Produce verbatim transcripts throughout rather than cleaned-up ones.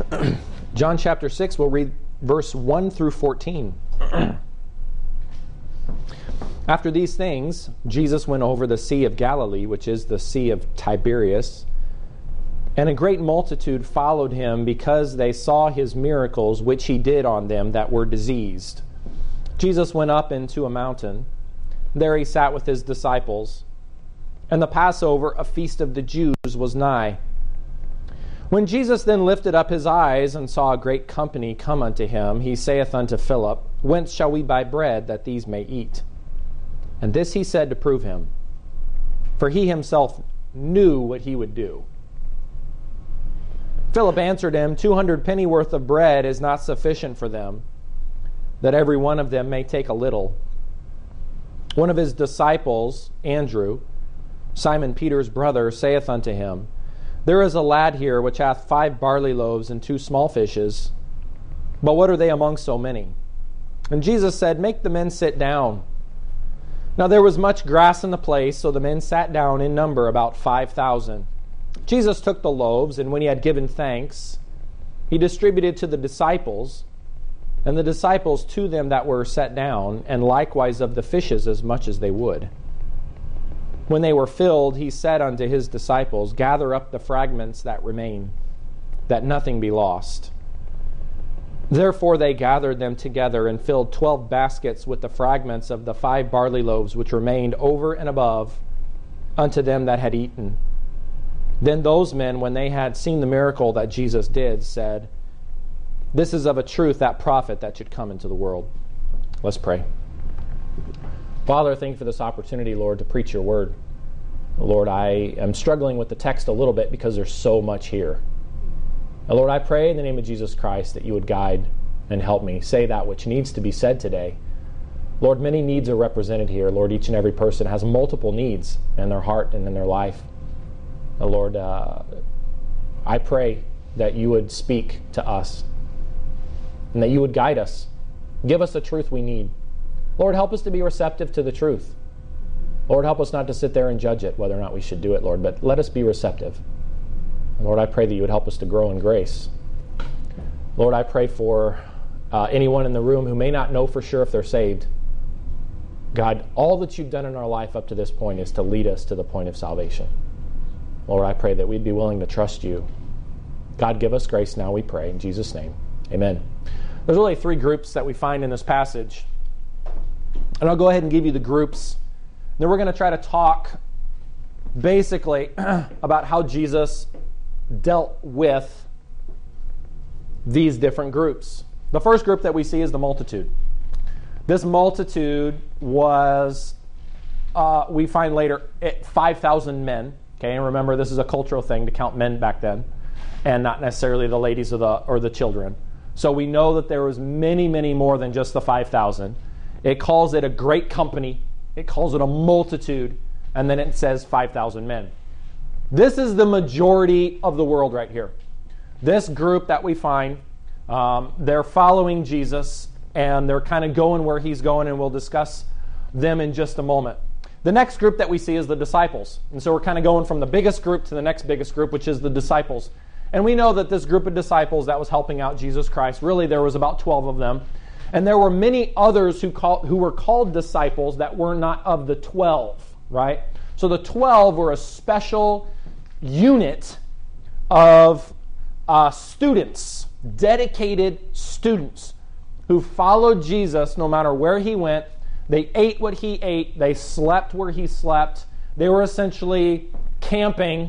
John chapter six, we'll read verse one through fourteen. After these things, Jesus went over the Sea of Galilee, which is the Sea of Tiberias, and a great multitude followed him because they saw his miracles which he did on them that were diseased. Jesus went up into a mountain. There he sat with his disciples. And the Passover, a feast of the Jews, was nigh. When Jesus then lifted up his eyes and saw a great company come unto him, he saith unto Philip, Whence shall we buy bread that these may eat? And this he said to prove him, for he himself knew what he would do. Philip answered him, Two hundred pennyworth of bread is not sufficient for them, that every one of them may take a little. One of his disciples, Andrew, Simon Peter's brother, saith unto him, There is a lad here which hath five barley loaves and two small fishes, but what are they among so many? And Jesus said, Make the men sit down. Now there was much grass in the place, so the men sat down in number about five thousand. Jesus took the loaves, and when he had given thanks, he distributed to the disciples, and the disciples to them that were set down, and likewise of the fishes as much as they would. When they were filled, he said unto his disciples, Gather up the fragments that remain, that nothing be lost. Therefore they gathered them together and filled twelve baskets with the fragments of the five barley loaves which remained over and above unto them that had eaten. Then those men, when they had seen the miracle that Jesus did, said, This is of a truth that prophet that should come into the world. Let's pray. Father, thank you for this opportunity, Lord, to preach your word. Lord, I am struggling with the text a little bit because there's so much here. Now, Lord, I pray in the name of Jesus Christ that you would guide and help me say that which needs to be said today. Lord, many needs are represented here. Lord, each and every person has multiple needs in their heart and in their life. Now, Lord, uh, I pray that you would speak to us and that you would guide us. Give us the truth we need. Lord, help us to be receptive to the truth. Lord, help us not to sit there and judge it, whether or not we should do it, Lord, but let us be receptive. Lord, I pray that you would help us to grow in grace. Lord, I pray for uh, anyone in the room who may not know for sure if they're saved. God, all that you've done in our life up to this point is to lead us to the point of salvation. Lord, I pray that we'd be willing to trust you. God, give us grace now, we pray. In Jesus' name, amen. There's really three groups that we find in this passage. And I'll go ahead and give you the groups. Then we're going to try to talk basically about how Jesus dealt with these different groups. The first group that we see is the multitude. This multitude was, uh, we find later, five thousand men. Okay, and remember, this is a cultural thing to count men back then, and not necessarily the ladies or the, or the children. So we know that there was many, many more than just the five thousand. It calls it a great company. It calls it a multitude. And then it says five thousand men. This is the majority of the world right here. This group that we find, um, they're following Jesus, and they're kind of going where he's going, and we'll discuss them in just a moment. The next group that we see is the disciples. And so we're kind of going from the biggest group to the next biggest group, which is the disciples. And we know that this group of disciples that was helping out Jesus Christ, really there was about twelve of them. And there were many others who, call, who were called disciples that were not of the twelve, right? So the twelve were a special unit of uh, students, dedicated students who followed Jesus no matter where he went. They ate what he ate. They slept where he slept. They were essentially camping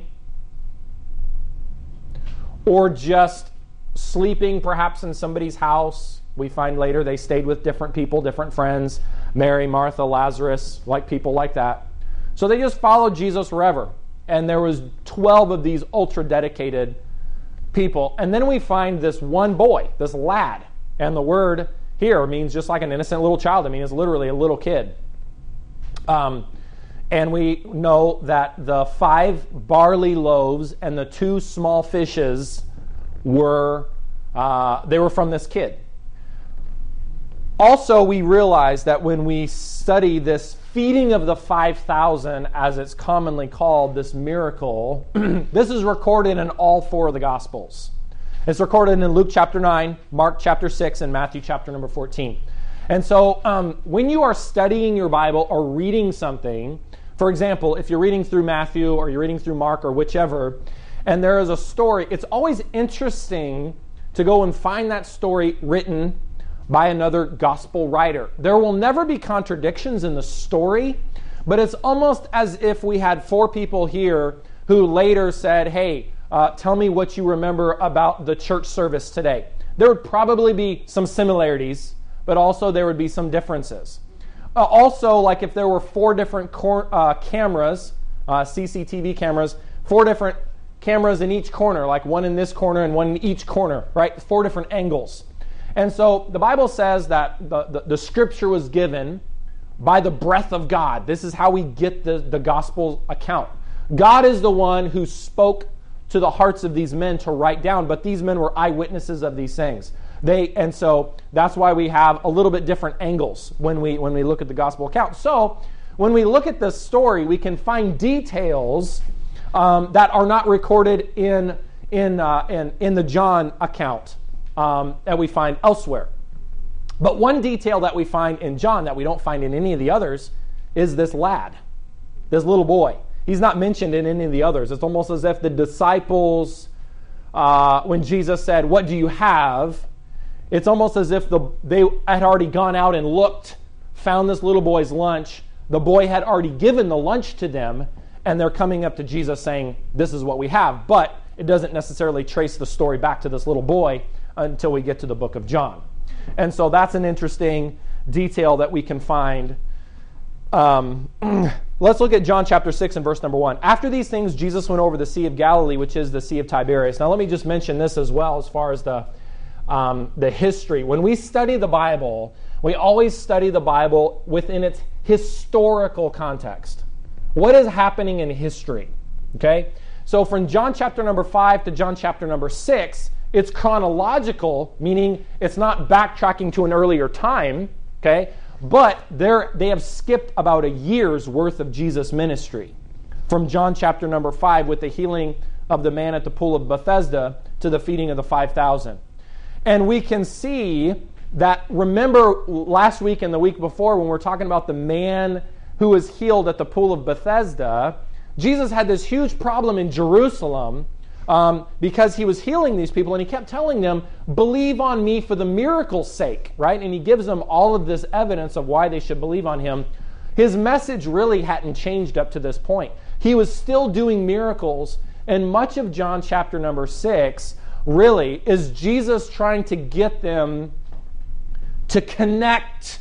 or just sleeping perhaps in somebody's house. We find later they stayed with different people, different friends, Mary, Martha, Lazarus, like people like that. So they just followed Jesus wherever. And there was twelve of these ultra-dedicated people. And then we find this one boy, this lad. And the word here means just like an innocent little child. I mean, it's literally a little kid. Um, and we know that the five barley loaves and the two small fishes were, uh, they were from this kid. Also, we realize that when we study this feeding of the five thousand, as it's commonly called, this miracle, this is recorded in all four of the Gospels. It's recorded in Luke chapter nine, Mark chapter six, and Matthew chapter number fourteen. And so um, when you are studying your Bible or reading something, for example, if you're reading through Matthew or you're reading through Mark or whichever, and there is a story, it's always interesting to go and find that story written by another gospel writer. There will never be contradictions in the story, but it's almost as if we had four people here who later said, hey, uh, tell me what you remember about the church service today. There would probably be some similarities, but also there would be some differences. Uh, also, like if there were four different cor- uh, cameras, uh, C C T V cameras, four different cameras in each corner, like one in this corner and one in each corner, right? Four different angles. And so the Bible says that the, the, the scripture was given by the breath of God. This is how we get the, the gospel account. God is the one who spoke to the hearts of these men to write down, but these men were eyewitnesses of these things. They and so that's why we have a little bit different angles when we when we look at the gospel account. So when we look at this story, we can find details um, that are not recorded in in uh, in in the John account um, that we find elsewhere. But one detail that we find in John that we don't find in any of the others is this lad, this little boy. He's not mentioned in any of the others. It's almost as if the disciples, uh, when Jesus said, "What do you have?" It's almost as if the they had already gone out and looked, found this little boy's lunch. The boy had already given the lunch to them, and they're coming up to Jesus saying, "This is what we have." But it doesn't necessarily trace the story back to this little boy until we get to the book of John. And so that's an interesting detail that we can find. Um, let's look at John chapter six and verse number one. After these things, Jesus went over the Sea of Galilee, which is the Sea of Tiberias. Now let me just mention this as well as far as the um, the history. When we study the Bible, we always study the Bible within its historical context. What is happening in history? Okay? So from John chapter number five to John chapter number six, it's chronological, meaning it's not backtracking to an earlier time, okay? But they're, they have skipped about a year's worth of Jesus' ministry. From John chapter number five with the healing of the man at the pool of Bethesda to the feeding of the five thousand. And we can see that, remember last week and the week before when we're talking about the man who was healed at the pool of Bethesda, Jesus had this huge problem in Jerusalem um, because he was healing these people and he kept telling them, believe on me for the miracle's sake, right? And he gives them all of this evidence of why they should believe on him. His message really hadn't changed up to this point. He was still doing miracles, and much of John chapter number six really is Jesus trying to get them to connect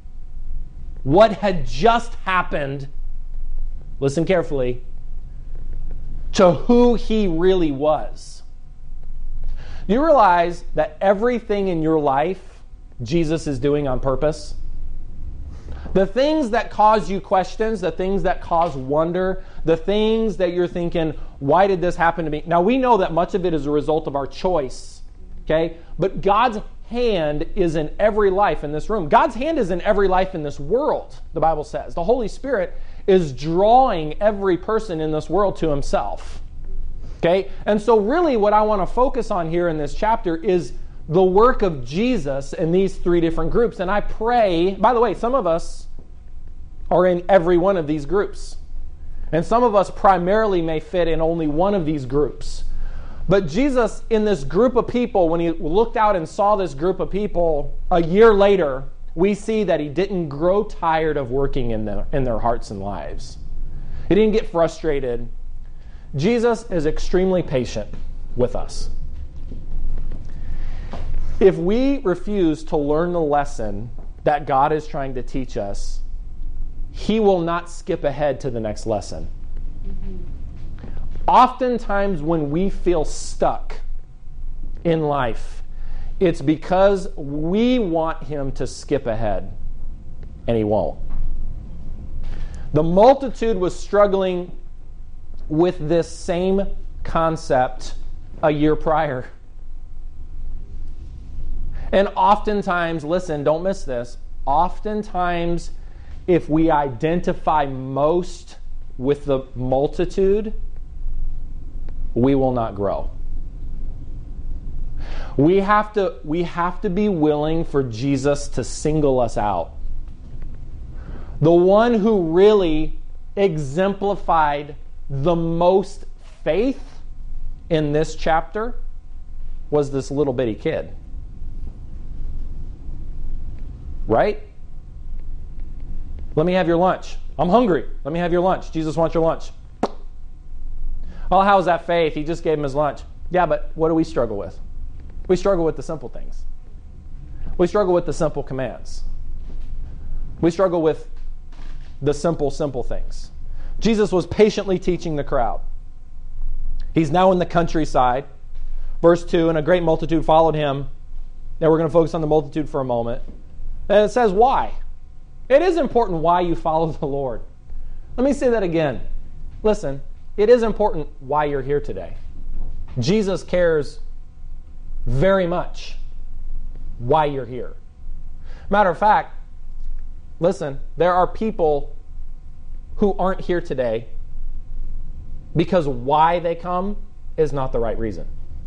what had just happened, listen carefully, to who he really was. You realize that everything in your life Jesus is doing on purpose? The things that cause you questions, the things that cause wonder, the things that you're thinking, why did this happen to me? Now, we know that much of it is a result of our choice, okay? But God's hand is in every life in this room. God's hand is in every life in this world, the Bible says. The Holy Spirit is drawing every person in this world to himself, okay? And so really what I want to focus on here in this chapter is the work of Jesus in these three different groups. And I pray, by the way, some of us are in every one of these groups. And some of us primarily may fit in only one of these groups. But Jesus, in this group of people, when he looked out and saw this group of people a year later, we see that he didn't grow tired of working in their, in their hearts and lives. He didn't get frustrated. Jesus is extremely patient with us. If we refuse to learn the lesson that God is trying to teach us, he will not skip ahead to the next lesson. Mm-hmm. Oftentimes when we feel stuck in life, it's because we want him to skip ahead, and he won't. The multitude was struggling with this same concept a year prior. And oftentimes, listen, don't miss this, oftentimes if we identify most with the multitude, we will not grow. We have to, we have to be willing for Jesus to single us out. The one who really exemplified the most faith in this chapter was this little bitty kid. Right? Let me have your lunch. I'm hungry. Let me have your lunch. Jesus wants your lunch. Oh, how's that faith? He just gave him his lunch. Yeah, but what do we struggle with? We struggle with the simple things. We struggle with the simple commands. We struggle with the simple, simple things. Jesus was patiently teaching the crowd. He's now in the countryside. Verse two, and a great multitude followed him. Now we're going to focus on the multitude for a moment. And it says why. It is important why you follow the Lord. Let me say that again. Listen, it is important why you're here today. Jesus cares very much why you're here. Matter of fact, listen, there are people who aren't here today because why they come is not the right reason.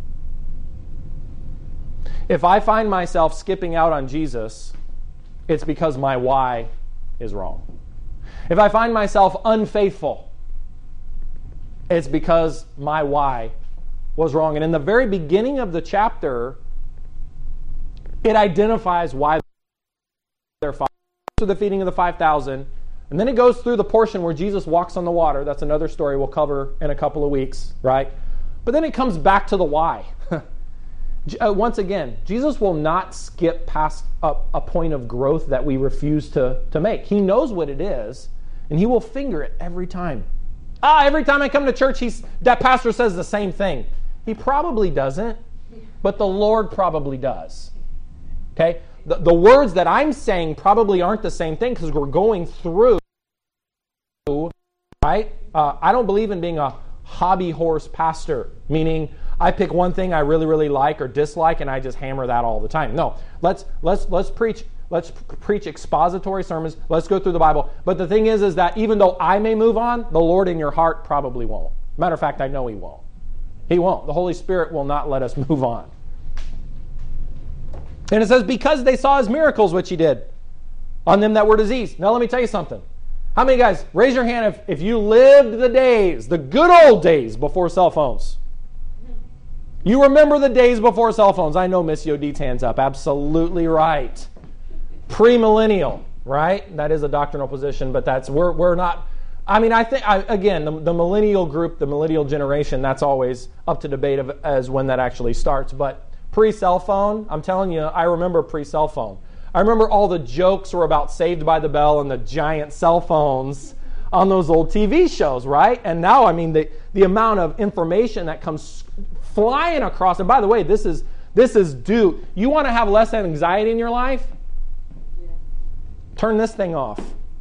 If I find myself skipping out on Jesus, it's because my why is wrong. If I find myself unfaithful, it's because my why was wrong. And in the very beginning of the chapter, it identifies why they're following. To the feeding of the five thousand. And then it goes through the portion where Jesus walks on the water. That's another story we'll cover in a couple of weeks, right? But then it comes back to the why. uh, once again, Jesus will not skip past a, a point of growth that we refuse to, to make. He knows what it is, and he will finger it every time. Ah, every time I come to church, he's, that pastor says the same thing. He probably doesn't, but the Lord probably does. Okay? The, the words that I'm saying probably aren't the same thing because we're going through, right? Uh, I don't believe in being a hobby horse pastor, meaning I pick one thing I really, really like or dislike and I just hammer that all the time. No, let's let's let's preach let's preach expository sermons. Let's go through the Bible. But the thing is, is that even though I may move on, the Lord in your heart probably won't. Matter of fact, I know He won't. He won't. The Holy Spirit will not let us move on. And it says, because they saw His miracles, which He did on them that were diseased. Now let me tell you something. How many guys, raise your hand if, if you lived the days, the good old days before cell phones. You remember the days before cell phones. I know Miss Yodit's hands up. Absolutely right. Premillennial, right? That is a doctrinal position, but that's, we're, we're not, I mean, I think, I, again, the, the millennial group, the millennial generation, that's always up to debate of, as when that actually starts. But pre-cell phone, I'm telling you, I remember pre-cell phone. I remember all the jokes were about Saved by the Bell and the giant cell phones on those old T V shows, right? And now, I mean, the, the amount of information that comes flying across. And by the way, this is this is due. You want to have less anxiety in your life? Yeah. Turn this thing off.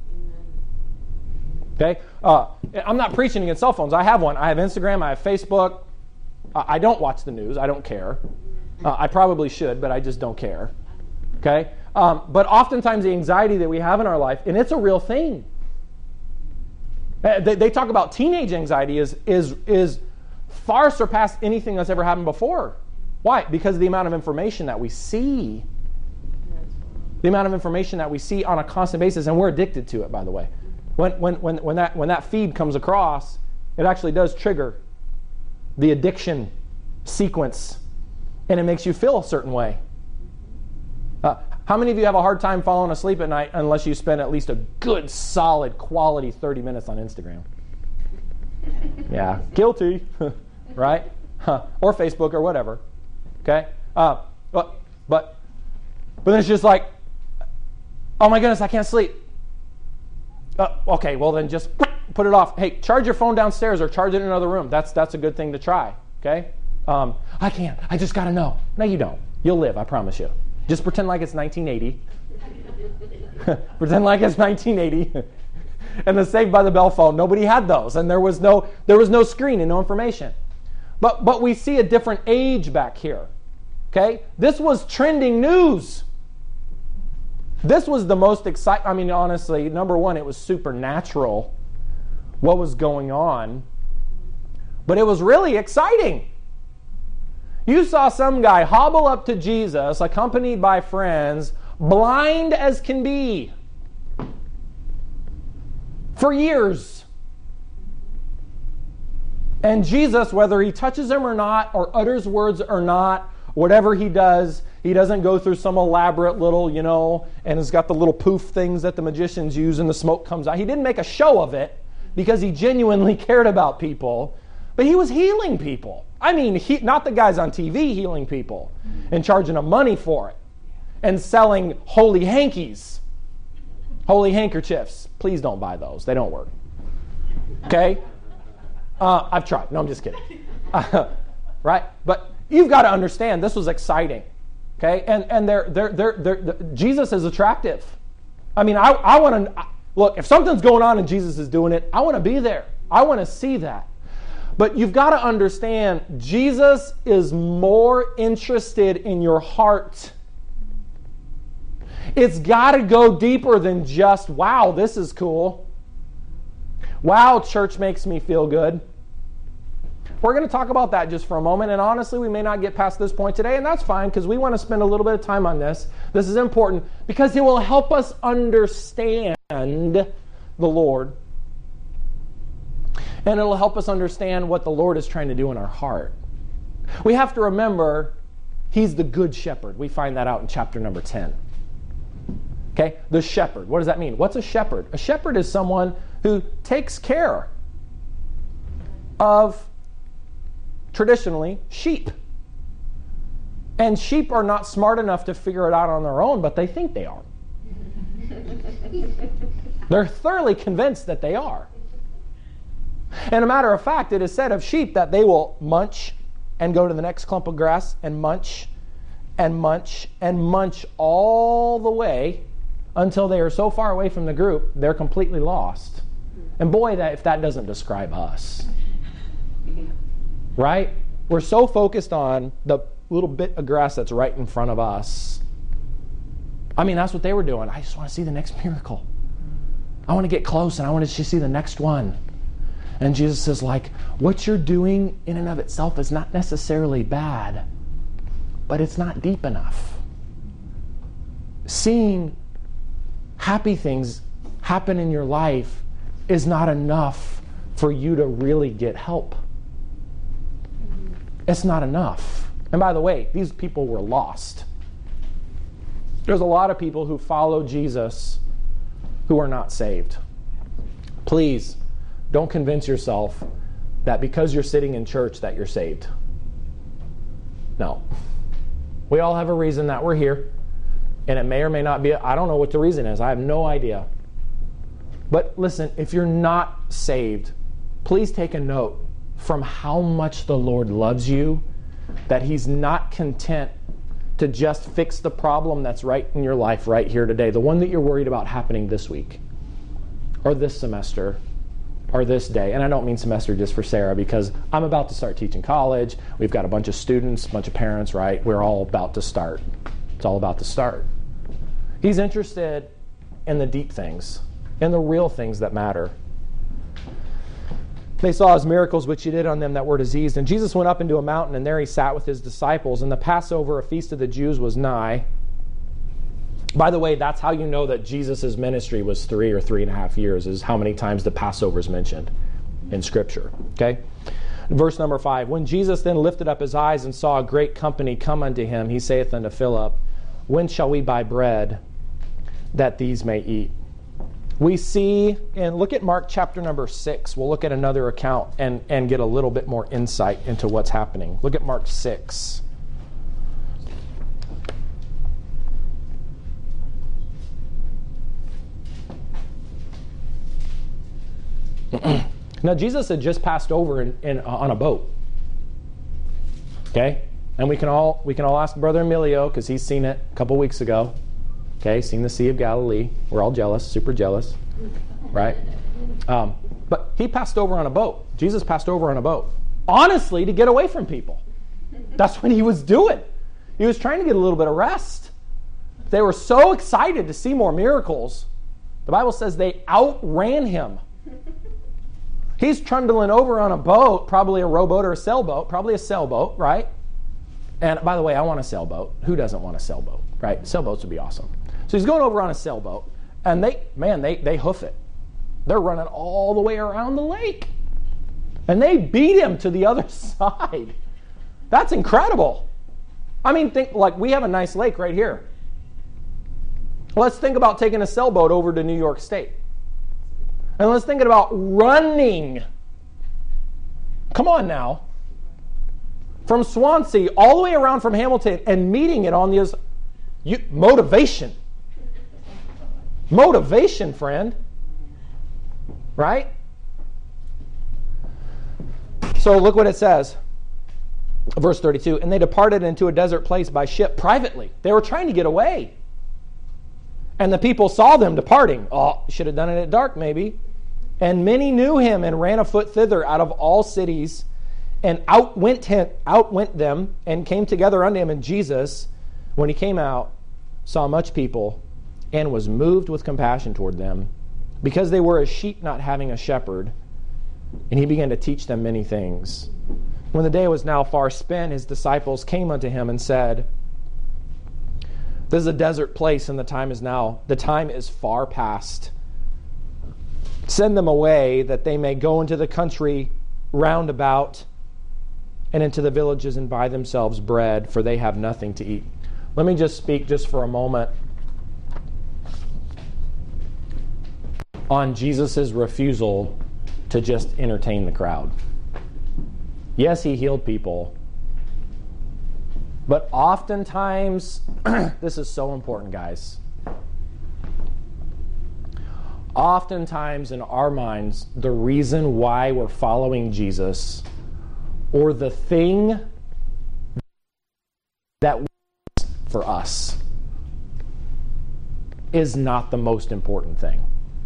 Okay? Uh, I'm not preaching against cell phones. I have one. I have Instagram. I have Facebook. Uh, I don't watch the news. I don't care. Uh, I probably should, but I just don't care. Okay? Um, but oftentimes the anxiety that we have in our life, and it's a real thing. Uh, they, they talk about teenage anxiety is is is far surpassed anything that's ever happened before. Why? Because of the amount of information that we see. The amount of information that we see on a constant basis, and we're addicted to it, by the way. When when when when that when that feed comes across, it actually does trigger the addiction sequence, and it makes you feel a certain way. Uh, how many of you have a hard time falling asleep at night unless you spend at least a good, solid, quality thirty minutes on Instagram? Yeah, guilty, right? Huh. Or Facebook or whatever. Okay, uh, but but but then it's just like, oh my goodness, I can't sleep. Uh, okay, well then just put it off. Hey, charge your phone downstairs or charge it in another room. That's that's a good thing to try. Okay, um, I can't. I just got to know. No, you don't. You'll live. I promise you. Just pretend like it's nineteen eighty. Pretend like it's nineteen eighty. And the Saved by the Bell phone, nobody had those, and there was no there was no screen and no information. But but we see a different age back here. Okay, this was trending news. This was the most exciting. I mean, honestly, number one, it was supernatural what was going on, but it was really exciting. You saw some guy hobble up to Jesus, accompanied by friends, blind as can be, for years. And Jesus, whether he touches him or not, or utters words or not, whatever he does, he doesn't go through some elaborate little, you know, and has got the little poof things that the magicians use and the smoke comes out. He didn't make a show of it because he genuinely cared about people, but he was healing people. I mean, he, not the guys on T V healing people and charging them money for it and selling holy hankies, holy handkerchiefs. Please don't buy those. They don't work. Okay? Uh, I've tried. No, I'm just kidding. Uh, right? But you've got to understand, this was exciting. Okay? And and they're, they're, they're, they're, they're, Jesus is attractive. I mean, I, I want to, look, if something's going on and Jesus is doing it, I want to be there. I want to see that. But you've got to understand, Jesus is more interested in your heart. It's got to go deeper than just, wow, this is cool. Wow, church makes me feel good. We're going to talk about that just for a moment, and honestly, we may not get past this point today, and that's fine because we want to spend a little bit of time on this. This is important because it will help us understand the Lord. And it'll help us understand what the Lord is trying to do in our heart. We have to remember, he's the good shepherd. We find that out in chapter number ten. Okay? The shepherd. What does that mean? What's a shepherd? A shepherd is someone who takes care of, traditionally, sheep. And sheep are not smart enough to figure it out on their own, but they think they are. They're thoroughly convinced that they are. And a matter of fact, it is said of sheep that they will munch and go to the next clump of grass and munch and munch and munch all the way until they are so far away from the group, they're completely lost. And boy, that if that doesn't describe us. Right? We're so focused on the little bit of grass that's right in front of us. I mean, that's what they were doing. I just want to see the next miracle. I want to get close and I want to see the next one. And Jesus is like, what you're doing in and of itself is not necessarily bad, but it's not deep enough. Seeing happy things happen in your life is not enough for you to really get help. It's not enough. And by the way, these people were lost. There's a lot of people who follow Jesus who are not saved. Please, don't convince yourself that because you're sitting in church that you're saved. No. We all have a reason that we're here. And it may or may not be, I don't know what the reason is. I have no idea. But listen, if you're not saved, please take a note from how much the Lord loves you, that he's not content to just fix the problem that's right in your life right here today, the one that you're worried about happening this week or this semester or this day. And I don't mean semester just for Sarah, because I'm about to start teaching college. We've got a bunch of students, a bunch of parents, right? We're all about to start. It's all about to start. He's interested in the deep things, in the real things that matter. They saw his miracles which he did on them that were diseased. And Jesus went up into a mountain, and there he sat with his disciples. And the Passover, a feast of the Jews, was nigh. By the way, that's how you know that Jesus' ministry was three or three and a half years, is how many times the Passover is mentioned in Scripture. Okay? Verse number five. When Jesus then lifted up his eyes and saw a great company come unto him, he saith unto Philip, when shall we buy bread that these may eat? We see, and look at Mark chapter number six. We'll look at another account and, and get a little bit more insight into what's happening. Look at Mark six. Now, Jesus had just passed over in, in, uh, on a boat. Okay? And we can all we can all ask Brother Emilio, because he's seen it a couple weeks ago. Okay? Seen the Sea of Galilee. We're all jealous, super jealous. Right? Um, but he passed over on a boat. Jesus passed over on a boat. Honestly, to get away from people. That's what he was doing. He was trying to get a little bit of rest. They were so excited to see more miracles. The Bible says they outran him. He's trundling over on a boat, probably a rowboat or a sailboat, probably a sailboat, right? And by the way, I want a sailboat. Who doesn't want a sailboat, right? Sailboats would be awesome. So he's going over on a sailboat, and they, man, they, they hoof it. They're running all the way around the lake. And they beat him to the other side. That's incredible. I mean, think like we have a nice lake right here. Let's think about taking a sailboat over to New York State. And let's think about running. Come on now. From Swansea all the way around from Hamilton and meeting it on the you, motivation. Motivation, friend. Right? So look what it says. Verse thirty-two. And they departed into a desert place by ship privately. They were trying to get away. And the people saw them departing. Oh, should have done it at dark maybe. And many knew him and ran afoot thither out of all cities, and outwent him, outwent them, and came together unto him. And Jesus, when he came out, saw much people, and was moved with compassion toward them, because they were as sheep not having a shepherd. And he began to teach them many things. When the day was now far spent, his disciples came unto him and said, this is a desert place, and the time is now, the time is far past. Send them away, that they may go into the country round about, and into the villages, and buy themselves bread, for they have nothing to eat. Let me just speak just for a moment on Jesus' refusal to just entertain the crowd. Yes, he healed people. But oftentimes, this is so important, guys. Oftentimes in our minds, the reason why we're following Jesus, or the thing that works for us, is not the most important thing.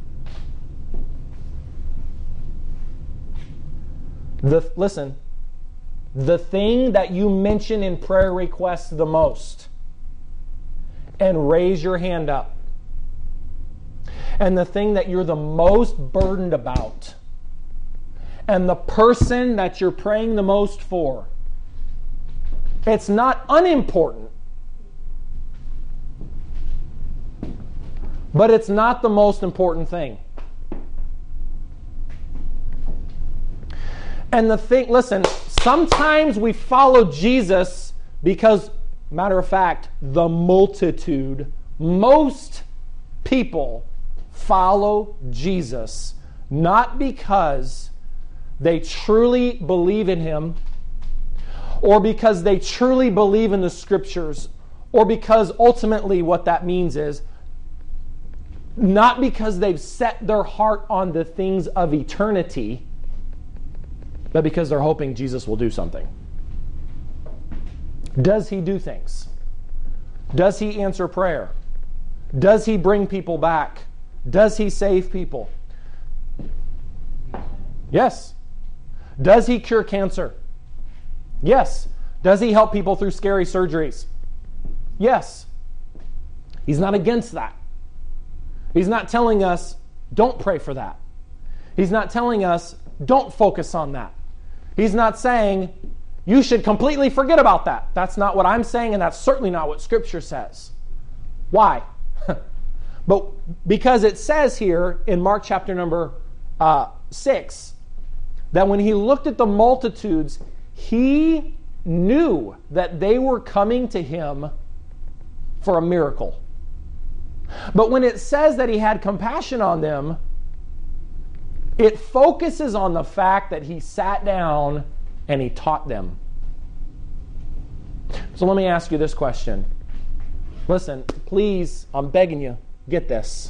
The, listen, the thing that you mention in prayer requests the most, and raise your hand up, and the thing that you're the most burdened about, and the person that you're praying the most for, it's not unimportant, but it's not the most important thing. And the thing, listen, sometimes we follow Jesus because, matter of fact, the multitude, most people follow Jesus not because they truly believe in him, or because they truly believe in the scriptures, or because ultimately what that means is not because they've set their heart on the things of eternity, but because they're hoping Jesus will do something. Does he do things? Does he answer prayer? Does he bring people back? Does he save people? Yes. Does he cure cancer? Yes. Does he help people through scary surgeries? Yes. He's not against that. He's not telling us, don't pray for that. He's not telling us, don't focus on that. He's not saying, you should completely forget about that. That's not what I'm saying, and that's certainly not what Scripture says. Why? But because it says here in Mark chapter number uh, six, that when he looked at the multitudes, he knew that they were coming to him for a miracle. But when it says that he had compassion on them, it focuses on the fact that he sat down and he taught them. So let me ask you this question. Listen, please, I'm begging you, get this.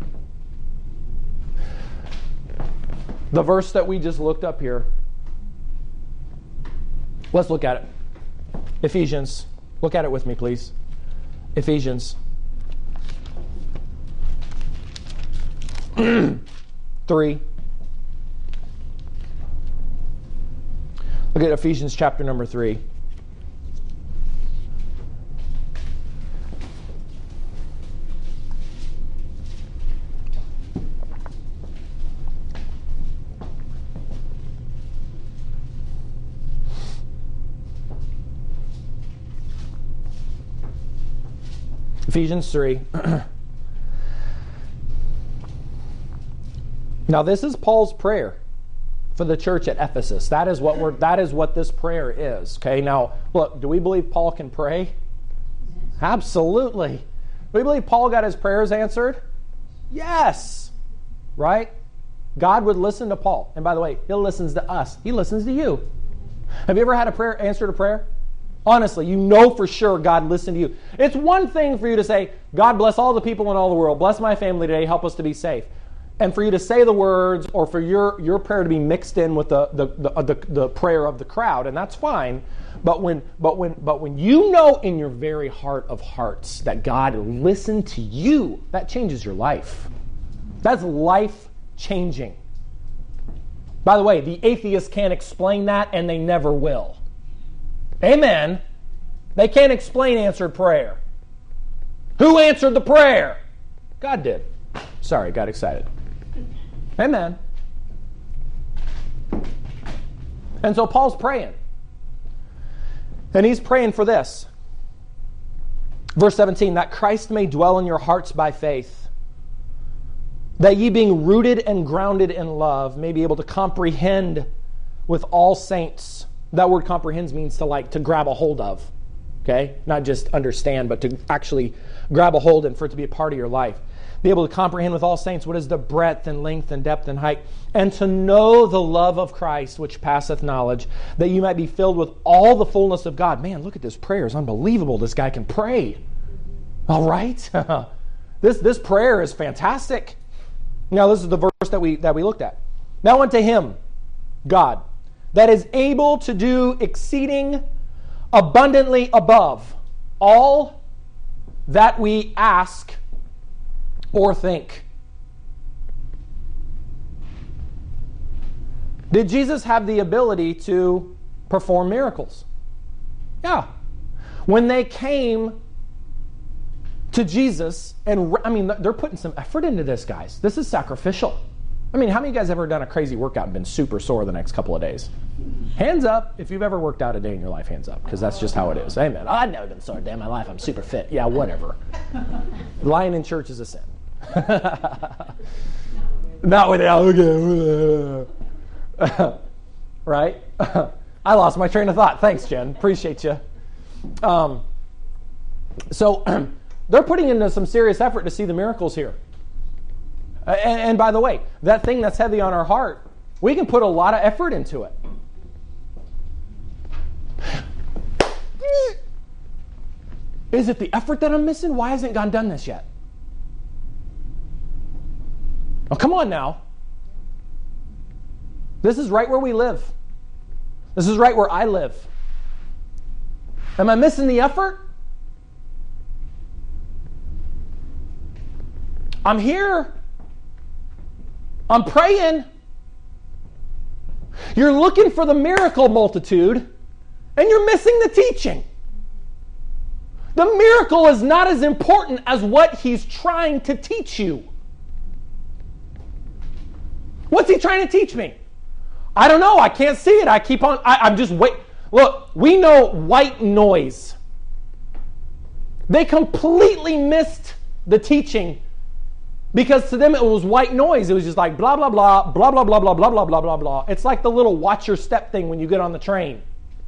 The verse that we just looked up here. Let's look at it. Ephesians. Look at it with me, please. Ephesians. three. Look at Ephesians chapter number three. Ephesians three. Now, this is Paul's prayer for the church at Ephesus. That is what we're that is what this prayer is. Okay, now look, do we believe Paul can pray? Absolutely. Do we believe Paul got his prayers answered? Yes. Right? God would listen to Paul. And by the way, he listens to us. He listens to you. Have you ever had a prayer answered a prayer? Honestly, you know for sure God listened to you. It's one thing for you to say, God bless all the people in all the world. Bless my family today. Help us to be safe. And for you to say the words, or for your, your prayer to be mixed in with the the, the, uh, the the prayer of the crowd, and that's fine. But when but when but when you know in your very heart of hearts that God listened to you, that changes your life. That's life changing. By the way, the atheists can't explain that, and they never will. Amen. They can't explain answered prayer. Who answered the prayer? God did. Sorry, got excited. Amen. And so Paul's praying. And he's praying for this. Verse seventeen, that Christ may dwell in your hearts by faith, that ye being rooted and grounded in love may be able to comprehend with all saints. That word comprehends means to like to grab a hold of. Okay? Not just understand, but to actually grab a hold and for it to be a part of your life. Be able to comprehend with all saints what is the breadth and length and depth and height, and to know the love of Christ which passeth knowledge, that you might be filled with all the fullness of God. Man, look at this prayer. It's unbelievable. This guy can pray. All right? this this prayer is fantastic. Now, this is the verse that we that we looked at. Now unto him, God, that is able to do exceeding abundantly above all that we ask or think. Did Jesus have the ability to perform miracles? Yeah. When they came to Jesus, and I mean, they're putting some effort into this, guys. This is sacrificial. I mean, how many of you guys ever done a crazy workout and been super sore the next couple of days? Hands up if you've ever worked out a day in your life. Hands up, because that's just how it is. Amen. Oh, I've never been sore a day in my life. I'm super fit. Yeah, whatever. Lying in church is a sin. Not with okay. Right? I lost my train of thought. Thanks, Jen. Appreciate you. Um, so they're putting into some serious effort to see the miracles here. And, and by the way, that thing that's heavy on our heart, we can put a lot of effort into it. Is it the effort that I'm missing? Why hasn't God done this yet? Oh, come on now. This is right where we live. This is right where I live. Am I missing the effort? I'm here. I'm praying. You're looking for the miracle, multitude, and you're missing the teaching. The miracle is not as important as what he's trying to teach you. What's he trying to teach me? I don't know. I can't see it. I keep on. I, I'm just wait. Look, we know white noise. They completely missed the teaching because to them it was white noise. It was just like blah, blah, blah, blah, blah, blah, blah, blah, blah, blah, blah, blah. It's like the little watch your step thing when you get on the train.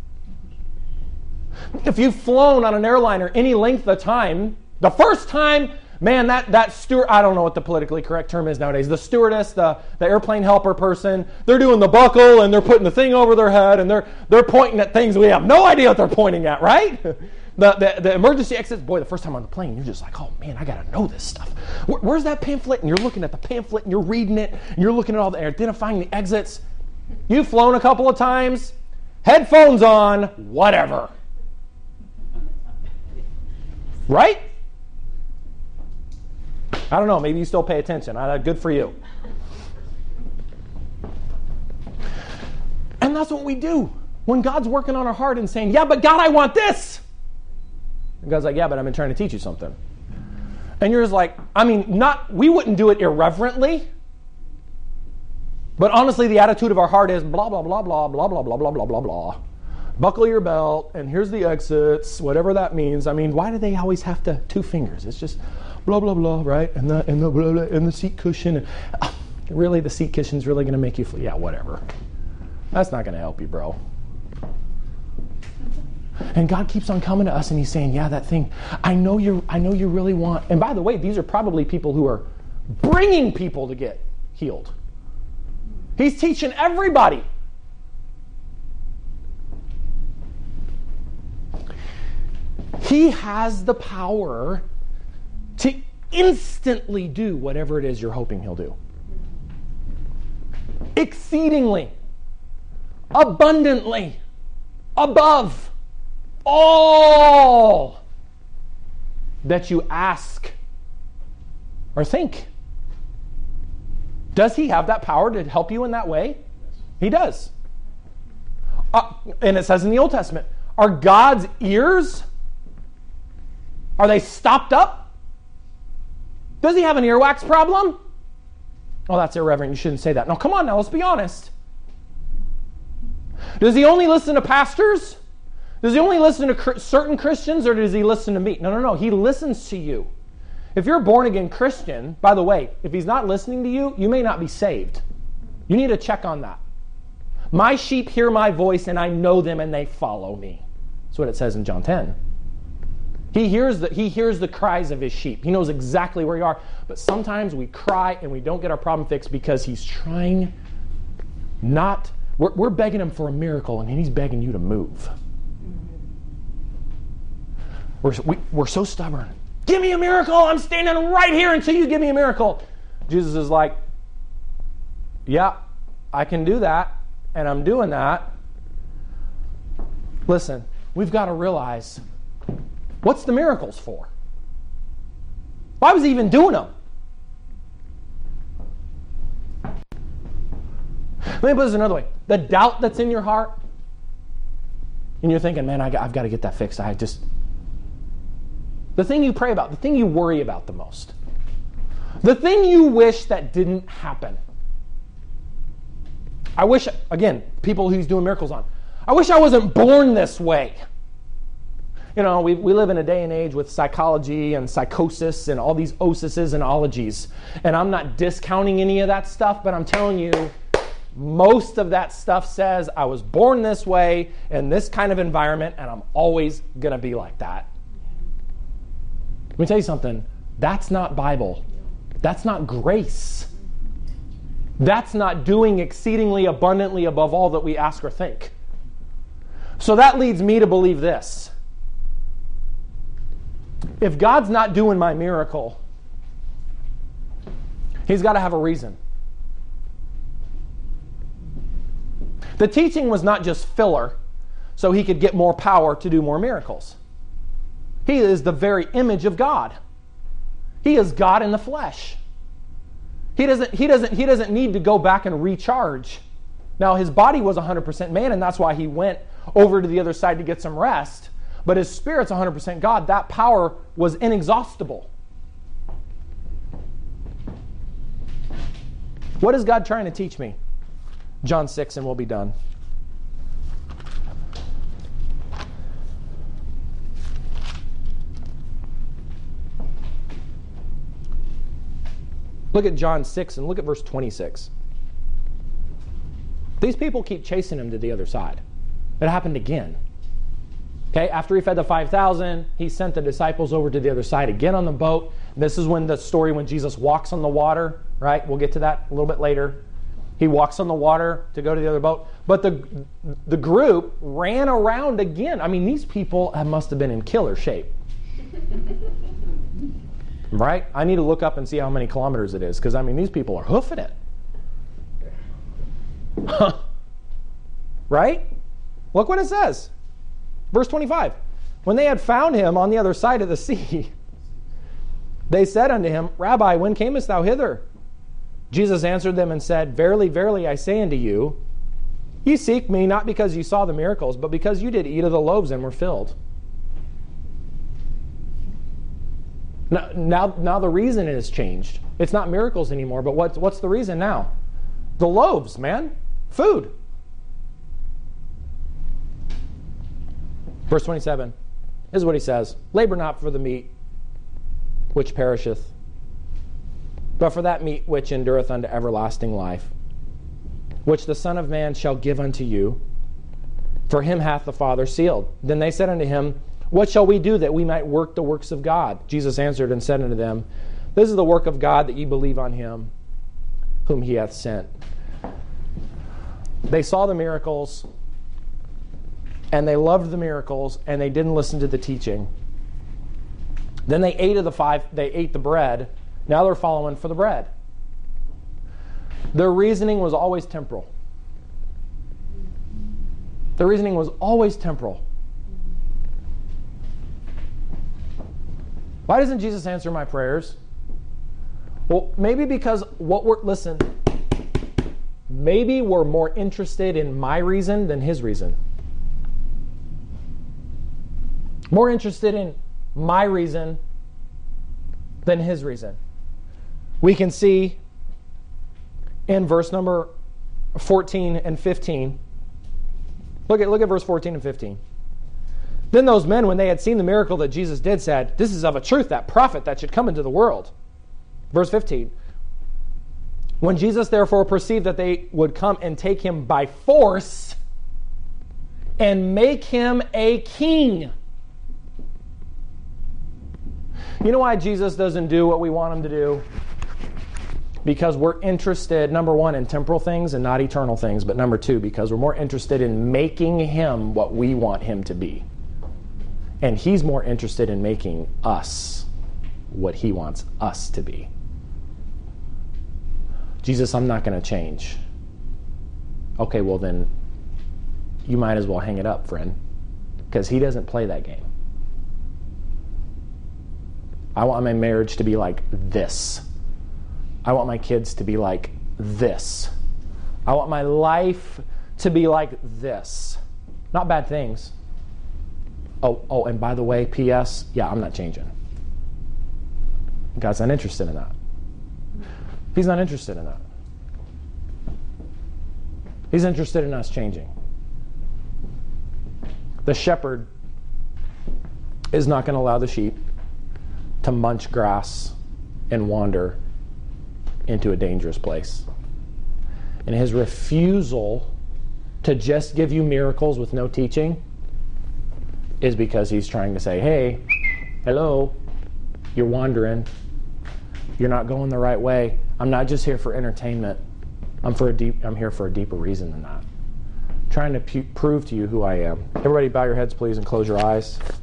If you've flown on an airliner any length of time, the first time, man, that, that steward, I don't know what the politically correct term is nowadays, the stewardess, the, the airplane helper person, they're doing the buckle and they're putting the thing over their head and they're they're pointing at things we have no idea what they're pointing at, right? The, the, the emergency exits, boy, the first time on the plane, you're just like, oh man, I got to know this stuff. Where, where's that pamphlet? And you're looking at the pamphlet and you're reading it and you're looking at all the, identifying the exits. You've flown a couple of times, headphones on, whatever. Right? I don't know. Maybe you still pay attention. Good for you. And that's what we do. When God's working on our heart and saying, yeah, but God, I want this. And God's like, yeah, but I've been trying to teach you something. And you're just like, I mean, not, we wouldn't do it irreverently. But honestly, the attitude of our heart is blah, blah, blah, blah, blah, blah, blah, blah, blah, blah, blah, blah. buckle your belt, and here's the exits, whatever that means. I mean, why do they always have to two fingers? It's just blah, blah, blah, right? And the, and the, blah, blah, and the seat cushion. And, uh, really, the seat cushion's really going to make you feel, yeah, whatever. That's not going to help you, bro. And God keeps on coming to us, and he's saying, yeah, that thing, I know you I know you really want. And by the way, these are probably people who are bringing people to get healed. He's teaching everybody. He has the power to instantly do whatever it is you're hoping he'll do. Exceedingly, abundantly, above all that you ask or think. Does he have that power to help you in that way? He does. Uh, and it says in the Old Testament, are God's ears, are they stopped up? Does he have an earwax problem? Oh, that's irreverent. You shouldn't say that. No, come on now, let's be honest. Does he only listen to pastors? Does he only listen to certain Christians, or does he listen to me? No, no, no. He listens to you. If you're a born-again Christian, by the way, if he's not listening to you, you may not be saved. You need to check on that. My sheep hear my voice, and I know them, and they follow me. That's what it says in John ten. He hears the, he hears the cries of his sheep. He knows exactly where you are. But sometimes we cry, and we don't get our problem fixed because he's trying not... We're, we're begging him for a miracle, and he's begging you to move. We're, we, we're so stubborn. Give me a miracle. I'm standing right here until you give me a miracle. Jesus is like, yeah, I can do that, and I'm doing that. Listen, we've got to realize, what's the miracles for? Why was he even doing them? Let me put this another way. The doubt that's in your heart, and you're thinking, man, I got, I've got to get that fixed. I just... The thing you pray about, the thing you worry about the most, the thing you wish that didn't happen. I wish, again, people who's doing miracles on, I wish I wasn't born this way. You know, we, we live in a day and age with psychology and psychosis and all these osises and ologies. And I'm not discounting any of that stuff, but I'm telling you, most of that stuff says I was born this way in this kind of environment, and I'm always going to be like that. Let me tell you something. That's not Bible. That's not grace. That's not doing exceedingly abundantly above all that we ask or think. So that leads me to believe this. If God's not doing my miracle, he's got to have a reason. The teaching was not just filler so he could get more power to do more miracles. He is the very image of God. He is God in the flesh. He doesn't, he doesn't, he doesn't need to go back and recharge. Now, his body was one hundred percent man, and that's why he went over to the other side to get some rest. But his spirit's one hundred percent God. That power was inexhaustible. What is God trying to teach me? John six, and we'll be done. Look at John six and look at verse twenty-six. These people keep chasing him to the other side. It happened again. Okay, after he fed the five thousand, he sent the disciples over to the other side again on the boat. This is when the story when Jesus walks on the water, right? We'll get to that a little bit later. He walks on the water to go to the other boat. But the, the group ran around again. I mean, these people must have been in killer shape. Right? I need to look up and see how many kilometers it is, because, I mean, these people are hoofing it. Right? Look what it says. Verse twenty-five. When they had found him on the other side of the sea, they said unto him, Rabbi, when camest thou hither? Jesus answered them and said, Verily, verily, I say unto you, ye seek me not because you saw the miracles, but because you did eat of the loaves and were filled. Now, now, now the reason has changed. It's not miracles anymore, but what's, what's the reason now? The loaves, man. Food. Verse twenty-seven. This is what he says. Labor not for the meat which perisheth, but for that meat which endureth unto everlasting life, which the Son of Man shall give unto you. For him hath the Father sealed. Then they said unto him, What shall we do that we might work the works of God? Jesus answered and said unto them, This is the work of God, that ye believe on him whom he hath sent. They saw the miracles, and they loved the miracles, and they didn't listen to the teaching. Then they ate of the five, they ate the bread. Now they're following for the bread. Their reasoning was always temporal. Their reasoning was always temporal. Why doesn't Jesus answer my prayers? Well, maybe because what we're, listen, maybe we're more interested in my reason than his reason. More interested in my reason than his reason. We can see in verse number fourteen and fifteen. Look at, look at verse fourteen and fifteen. Then those men, when they had seen the miracle that Jesus did, said, This is of a truth that prophet that should come into the world. Verse fifteen. When Jesus therefore perceived that they would come and take him by force and make him a king. You know why Jesus doesn't do what we want him to do? Because we're interested, number one, in temporal things and not eternal things. But number two, because we're more interested in making him what we want him to be. And he's more interested in making us what he wants us to be. Jesus, I'm not going to change. Okay, well then, you might as well hang it up, friend. Because he doesn't play that game. I want my marriage to be like this. I want my kids to be like this. I want my life to be like this. Not bad things. Oh, oh, and by the way, P S, yeah, I'm not changing. God's not interested in that. He's not interested in that. He's interested in us changing. The shepherd is not going to allow the sheep to munch grass and wander into a dangerous place. And his refusal to just give you miracles with no teaching is because he's trying to say, hey, hello, you're wandering. You're not going the right way. I'm not just here for entertainment. I'm for a deep. I'm here for a deeper reason than that. I'm trying to pu- prove to you who I am. Everybody bow your heads, please, and close your eyes.